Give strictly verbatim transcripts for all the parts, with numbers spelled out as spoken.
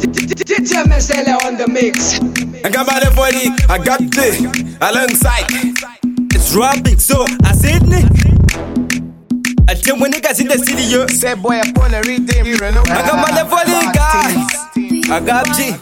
D J Mesele on the mix. I got my body, I got the alongside. It's rapping, so I said it. I tell when niggas in the city, yo. Say boy, I wanna read them. I got my body, guys. I got G.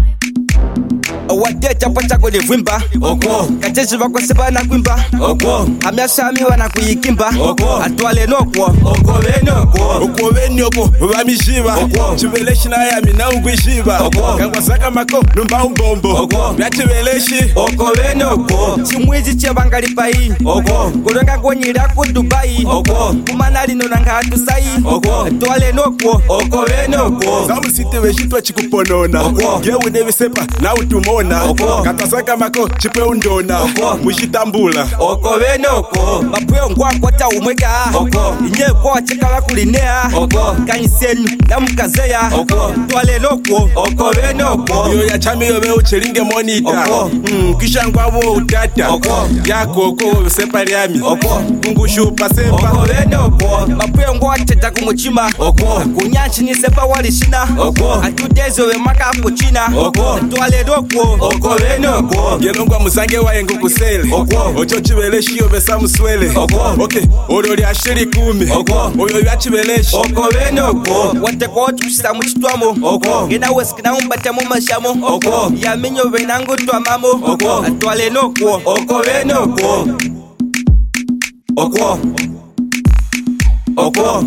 Wate chapa chako de vimba oko kachechi bako seba na kwimba oko amyashami wana kuyikimba oko atwale nokwo oko benoko oko benoko bamishiba oko chibeleshi na ya mina ungwishiba oko kangwa saka mako numba umbombo oko byachibeleshi oko benoko chimwizi chebangali pai oko kurenga konyira ku Dubai oko kumana lino nanga atusai oko atwale nokwo oko benoko zamusite beshitwa chikuponona oko yewe nebisepa na utumo oko katasaka mako chipe undona oko mushitambula oko benoko mapwe ngwakota umweka oko inye kwa cheka bakulinea oko kanisenu namukazeya oko twale nokwo oko benoko yo ya chami yo be uchiringe monita oko mm kisha ngwabo utata oko yako oko separi yami oko ngushupa sepa oko benoko mapwe ngwacheta kumuchima oko kunyanchi ni sepa walishina oko atudezo we maka kuchina oko twale nokwo oko benoko yelongwa musange waye ngukusele oko ocho chibeleshi yo besa muswele oko okay orori ashiri kumi oko oyo yachibeleshi oko benoko wate ko tushisa muchitwamo oko ngena weskina umbata mu mashamo oko yaminyo benango twamamo oko atwale nokwo oko benoko oko oko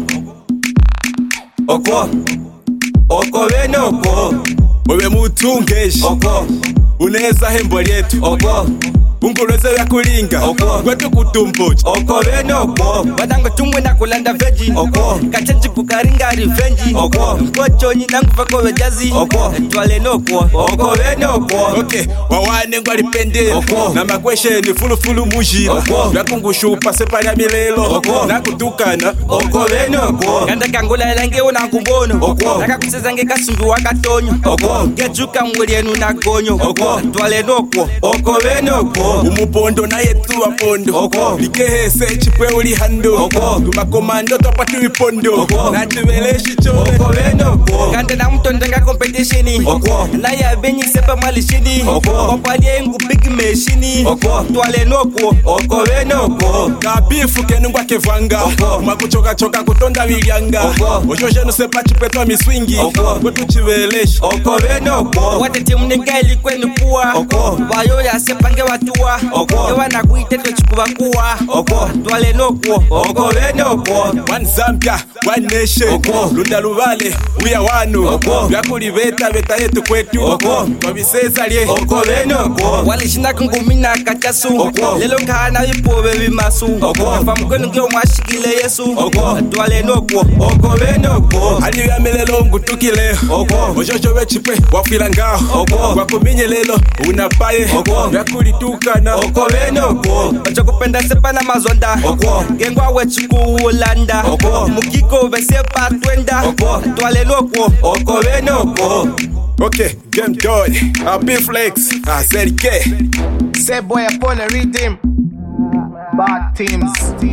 oko oko benoko obe mutungeshi oko uneza hembo lyetu oko ungulweze ya kulinga oko kwetu kutumbuchi oko benoko badango tumwe na kulanda veji oko kachechi kukaringa revenge oko mkochonyi nangu vako vejazi oko twale nokwo oko benoko okay wawane ngwa lipende oko na makweshe ni fulu fulu muji oko yakungushupa separi ya milelo oko nakutukana oko benoko kanda kangula lange una kumbono oko nakakusezange kasungu wakatonyo oko gejuka mwelienu na gonyo oko twale nokwo oko benoko umupondo na yetu wa pondo oko likehese chipwe uli hando oko tumakomando topatu ipondo oko natubeleshi cho oko benoko kande na mtondenga competition oko na ya benyi sepa malishini oko kopali ngu big machine oko twale nokwo oko benoko kabifu kenungwa kevanga oko makuchoka choka kutonda wilyanga oko ojoje no sepa chipetwa miswingi oko kwetu chibeleshi oko benoko watete mnenga ilikweni puwa oko bayo ya sepange watuwa oko ewa na kuiteto chikuba kuwa oko twale nokwo oko benoko one Zambia one nation oko lunda lubale uya wanu oko byakuli beta beta yetu kwetu oko tobiseza lye oko benoko walishina kungumina kachasu oko lelo kana ipobe bimasu oko famkwenu ngyo mwashikile Yesu oko twale nokwo oko benoko ali yamelelo ngutukile oko ojojo bechipe wafira ngaho oko wakuminye lelo unapaye oko byakulitukana oko benoko bacha kupenda sepa na mazonda oko ngengwa wechikuulanda oko mukiko besepa twenda oko twale nokwo oko benoko okay game done happy flex I said K Say boy, I wanna read them. Bad teams.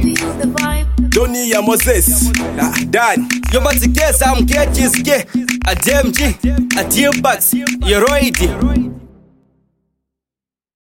Johnny ya Moses ah, Dan yo matike sam ke chiske a D M G a T-Bucks Yeroidi